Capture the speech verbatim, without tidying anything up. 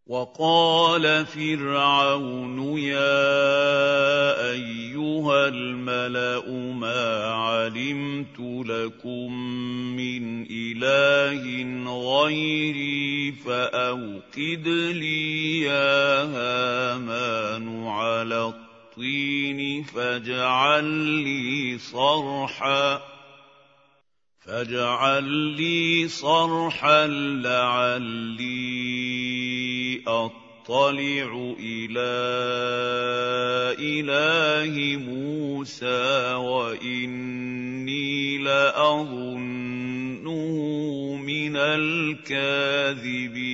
وَقَالَ فِرْعَوْنُ يَا أَيُّهَا الْمَلَأُ مَا عَلِمْتُ لَكُم مِّنْ إِلَٰهٍ غَيْرِي فَأَوْقِدْ لِي يَا هَامَانُ عَلَى الطِّينِ فاجعل لي صرحا فاجعل لي صرحا لعلي أطلع إلى إله موسى وإني لأظنه من الكاذبين.